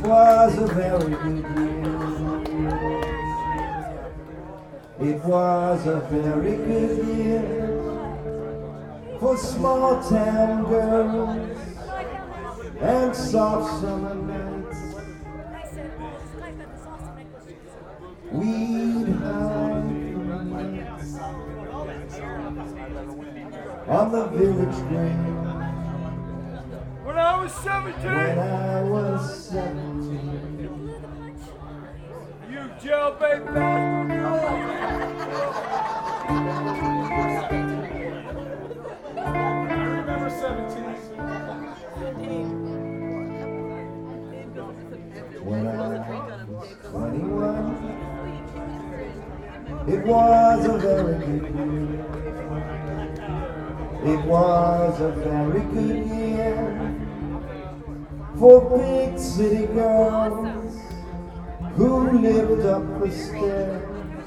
It was a very good year. It was a very good year for small town girls and soft summer nights. We'd hide from lights on the village green. When I was 17. When I was 17. You jailbait bastard. I remember 17. When I was 21, it was a very good year. It was a very good year for big city girls who lived up the stairs.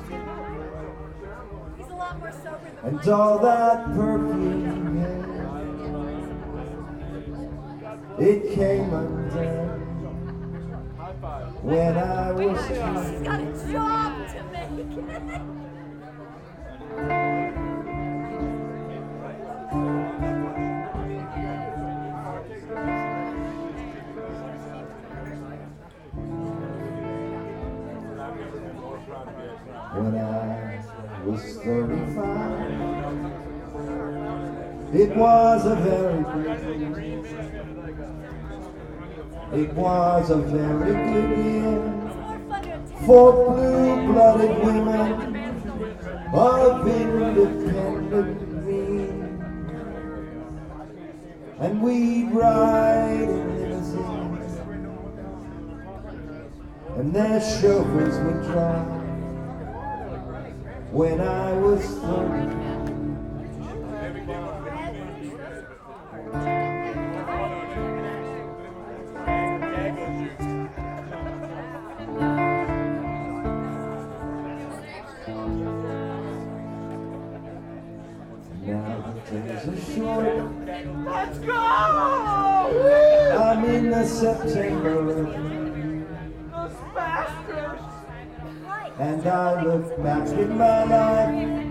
And all that perfume, yeah, it came undone when I was She's got a job to make. When I was 35, it was a very good year. It was a very good year for blue-blooded women of independent means. And we'd ride in limousines, and their chauffeurs would drive. When I was 30, now the days are short. Let's go! I'm in the September, Those bastards! and I look back in my life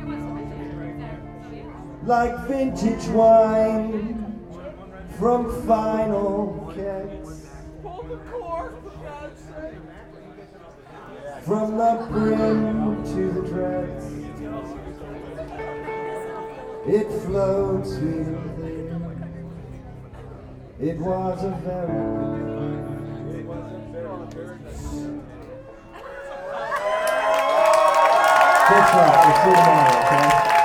like vintage wine from final kegs. Pull the cord, for God's sake! From the brim to the dregs, it flowed sweetly. It was a very good That's right, we'll see you tomorrow, okay?